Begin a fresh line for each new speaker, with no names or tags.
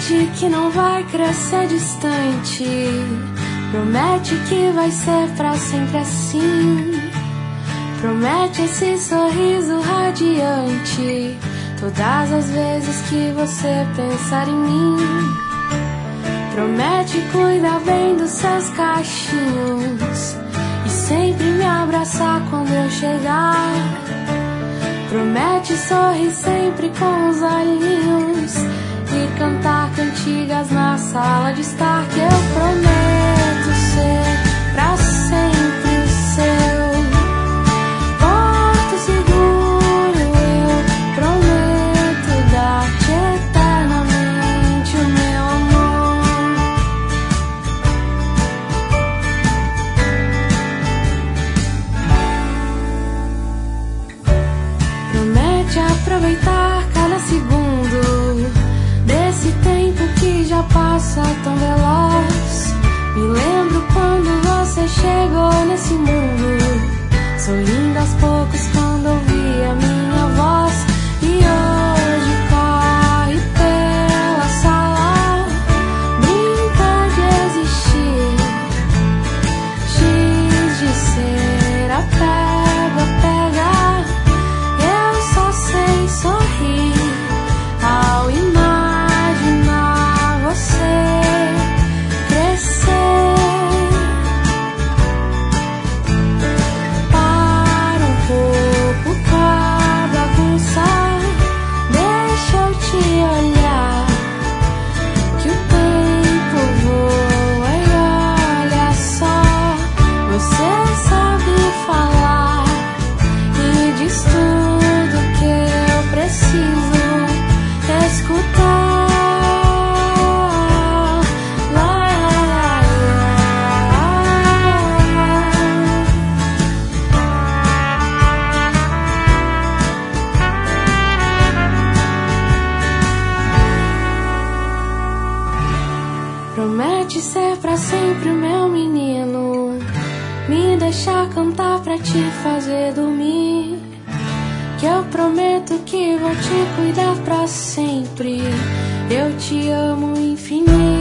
Promete que não vai crescer distante. Promete que vai ser pra sempre assim. Promete esse sorriso radiante todas as vezes que você pensar em mim. Promete cuidar bem dos seus cachinhos e sempre me abraçar quando eu chegar. Promete sorrir sempre com os olhinhos e cantar cantigas na sala de estar. Que eu prometo ser pra sempre o seu porto seguro. Eu prometo dar-te eternamente o meu amor. Promete aproveitar cada segundo desse tempo que já passa tão veloz. Me lembro quando você chegou nesse mundo, sorrindo aos poucos quando ouvi a minha voz. E hoje corre pela sala, brinca de existir, giz de cera, pega, pega. Eu só sei sorrir ao imaginar você crescer. Para um pouco com a bagunça, deixa eu te olhar, que o tempo voa e olha só. Você sabe falar e diz tudo que eu preciso escutar. Promete ser pra sempre o meu menino, me deixar cantar pra te fazer dormir. Que eu prometo que vou te cuidar pra sempre. Eu te amo infinito.